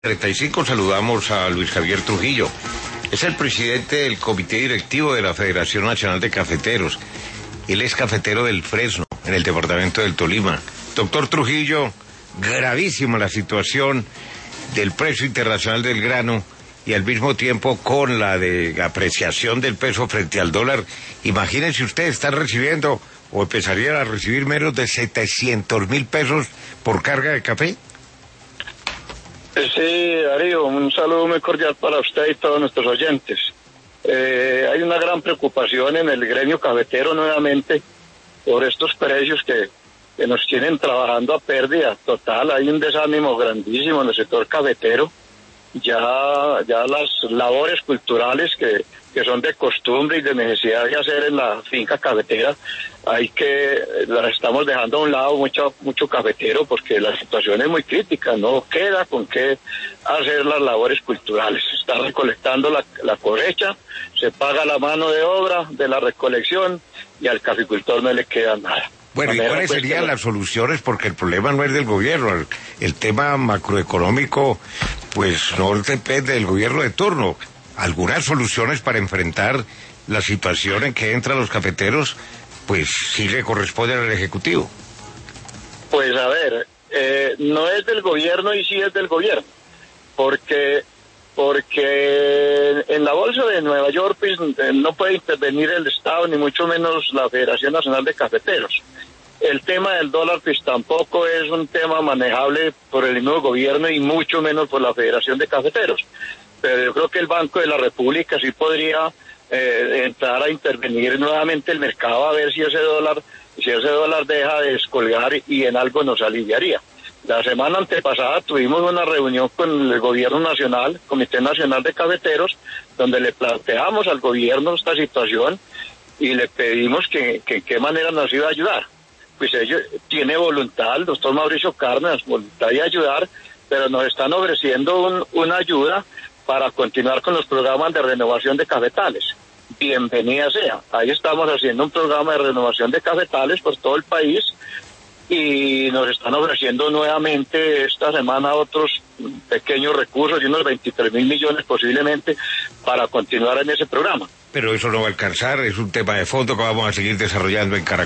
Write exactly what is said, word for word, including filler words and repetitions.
treinta y cinco saludamos a Luis Javier Trujillo. Es el presidente del comité directivo de la Federación Nacional de Cafeteros. Él es cafetero del Fresno, en el departamento del Tolima. Doctor Trujillo, gravísima la situación del precio internacional del grano y al mismo tiempo con la de apreciación del peso frente al dólar. Imagínense ustedes, están recibiendo o empezarían a recibir menos de setecientos mil pesos por carga de café. Sí, Darío, un saludo muy cordial para usted y todos nuestros oyentes. Eh, hay una gran preocupación en el gremio cafetero nuevamente por estos precios que, que nos tienen trabajando a pérdida total. Hay un desánimo grandísimo en el sector cafetero. Ya, ya las labores culturales que, que son de costumbre y de necesidad de hacer en la finca cafetera, hay que, las estamos dejando a un lado mucho, mucho cafetero porque la situación es muy crítica, no queda con qué hacer las labores culturales. Se está recolectando la, la cosecha, se paga la mano de obra de la recolección y al caficultor no le queda nada. Bueno, ¿y cuáles serían que... las soluciones? Porque el problema no es del gobierno, el, el tema macroeconómico, pues no depende del gobierno de turno. Algunas soluciones para enfrentar la situación en que entran los cafeteros, pues sí le corresponden al Ejecutivo. Pues a ver, eh, no es del gobierno y sí es del gobierno, porque porque en la bolsa de Nueva York pues, no puede intervenir el Estado, ni mucho menos la Federación Nacional de Cafeteros. El tema del dólar pues tampoco es un tema manejable por el mismo gobierno y mucho menos por la Federación de Cafeteros. Pero yo creo que el Banco de la República sí podría eh, entrar a intervenir nuevamente el mercado a ver si ese dólar, si ese dólar deja de descolgar y en algo nos aliviaría. La semana antepasada tuvimos una reunión con el gobierno nacional, Comité Nacional de Cafeteros, donde le planteamos al gobierno esta situación y le pedimos que, que en qué manera nos iba a ayudar. Pues ellos tiene voluntad, el doctor Mauricio Cárdenas, voluntad de ayudar, pero nos están ofreciendo un, una ayuda para continuar con los programas de renovación de cafetales. Bienvenida sea. Ahí estamos haciendo un programa de renovación de cafetales por todo el país y nos están ofreciendo nuevamente esta semana otros pequeños recursos de unos veintitrés mil millones posiblemente para continuar en ese programa. Pero eso no va a alcanzar, es un tema de fondo que vamos a seguir desarrollando en Caracol.